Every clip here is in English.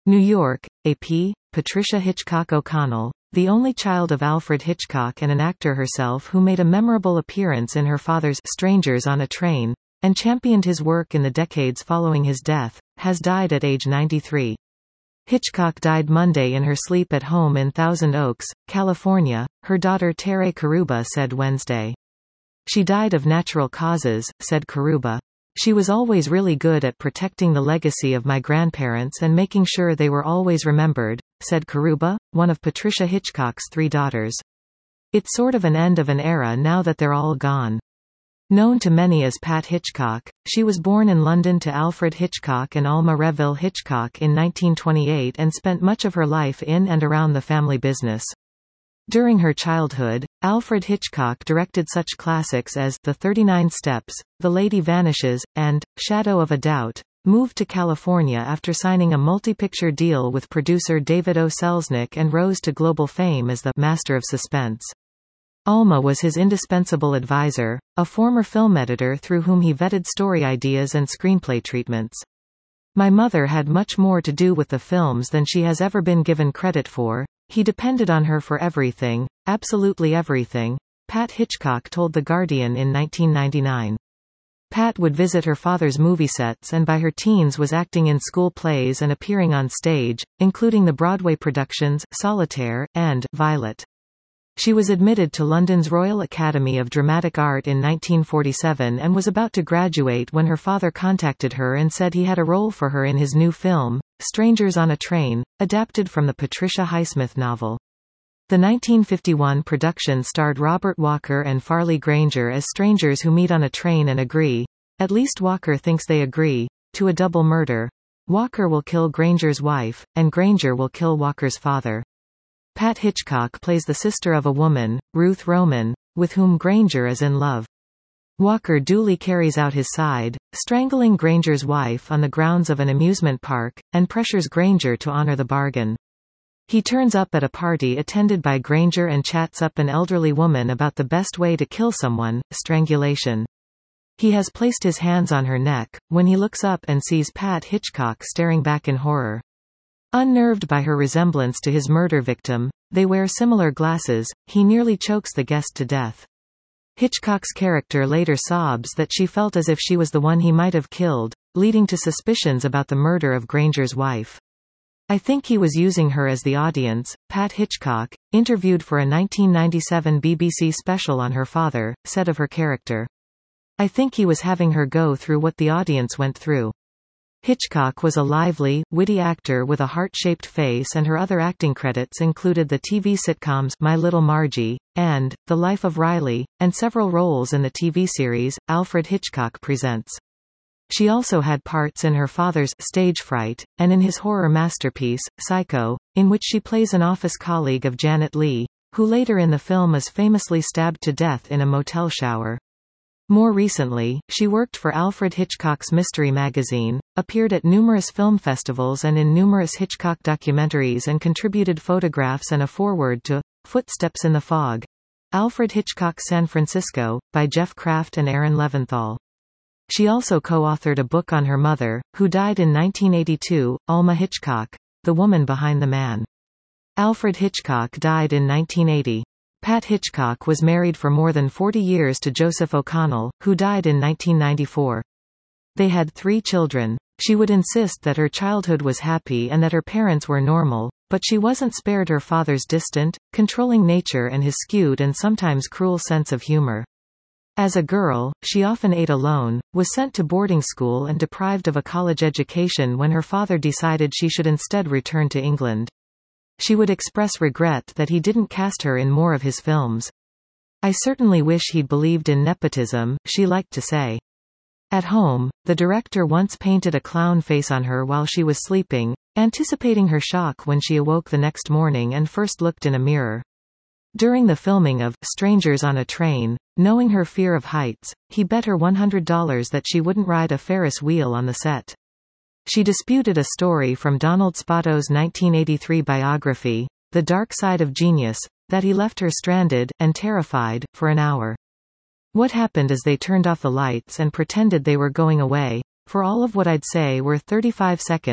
New York, AP, Patricia Hitchcock O'Connell, the only child of Alfred Hitchcock and an actor herself who made a memorable appearance in her father's Strangers on a Train, and championed his work in the decades following his death, has died at age 93. Hitchcock died Monday in her sleep at home in Thousand Oaks, California, her daughter Tere Karuba said Wednesday. She died of natural causes, said Karuba. She was always really good at protecting the legacy of my grandparents and making sure they were always remembered, said Karuba, one of Patricia Hitchcock's 3 daughters. It's sort of an end of an era now that they're all gone. Known to many as Pat Hitchcock, she was born in London to Alfred Hitchcock and Alma Reville Hitchcock in 1928 and spent much of her life in and around the family business. During her childhood, Alfred Hitchcock directed such classics as The 39 Steps, The Lady Vanishes, and Shadow of a Doubt. Moved to California after signing a multi-picture deal with producer David O. Selznick and rose to global fame as the Master of Suspense. Alma was his indispensable advisor, a former film editor through whom he vetted story ideas and screenplay treatments. My mother had much more to do with the films than she has ever been given credit for. He depended on her for everything, absolutely everything, Pat Hitchcock told The Guardian in 1999. Pat would visit her father's movie sets and by her teens was acting in school plays and appearing on stage, including the Broadway productions Solitaire and Violet. She was admitted to London's Royal Academy of Dramatic Art in 1947 and was about to graduate when her father contacted her and said he had a role for her in his new film, Strangers on a Train, adapted from the Patricia Highsmith novel. The 1951 production starred Robert Walker and Farley Granger as strangers who meet on a train and agree, at least Walker thinks they agree, to a double murder. Walker will kill Granger's wife, and Granger will kill Walker's father. Pat Hitchcock plays the sister of a woman, Ruth Roman, with whom Granger is in love. Walker duly carries out his side, strangling Granger's wife on the grounds of an amusement park, and pressures Granger to honor the bargain. He turns up at a party attended by Granger and chats up an elderly woman about the best way to kill someone, strangulation. He has placed his hands on her neck, when he looks up and sees Pat Hitchcock staring back in horror. Unnerved by her resemblance to his murder victim, they wear similar glasses, he nearly chokes the guest to death. Hitchcock's character later sobs that she felt as if she was the one he might have killed, leading to suspicions about the murder of Granger's wife. I think he was using her as the audience, Pat Hitchcock, interviewed for a 1997 BBC special on her father, said of her character. I think he was having her go through what the audience went through. Hitchcock was a lively, witty actor with a heart-shaped face and her other acting credits included the TV sitcoms My Little Margie, and The Life of Riley, and several roles in the TV series, Alfred Hitchcock Presents. She also had parts in her father's Stage Fright, and in his horror masterpiece, Psycho, in which she plays an office colleague of Janet Leigh, who later in the film is famously stabbed to death in a motel shower. More recently, she worked for Alfred Hitchcock's Mystery Magazine, appeared at numerous film festivals and in numerous Hitchcock documentaries and contributed photographs and a foreword to Footsteps in the Fog, Alfred Hitchcock's San Francisco, by Jeff Kraft and Aaron Leventhal. She also co-authored a book on her mother, who died in 1982, Alma Hitchcock, The Woman Behind the Man. Alfred Hitchcock died in 1980. Pat Hitchcock was married for more than 40 years to Joseph O'Connell, who died in 1994. They had 3 children. She would insist that her childhood was happy and that her parents were normal, but she wasn't spared her father's distant, controlling nature and his skewed and sometimes cruel sense of humor. As a girl, she often ate alone, was sent to boarding school and deprived of a college education when her father decided she should instead return to England. She would express regret that he didn't cast her in more of his films. I certainly wish he'd believed in nepotism, she liked to say. At home, the director once painted a clown face on her while she was sleeping, anticipating her shock when she awoke the next morning and first looked in a mirror. During the filming of Strangers on a Train, knowing her fear of heights, he bet her $100 that she wouldn't ride a Ferris wheel on the set. She disputed a story from Donald Spato's 1983 biography, The Dark Side of Genius, that he left her stranded, and terrified, for an hour. What happened is they turned off the lights and pretended they were going away, for all of what I'd say were 35 seconds,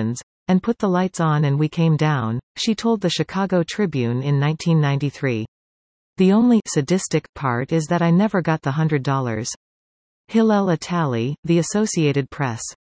and put the lights on and we came down, she told the Chicago Tribune in 1993. The only sadistic part is that I never got the $100. Hillel Atali, The Associated Press.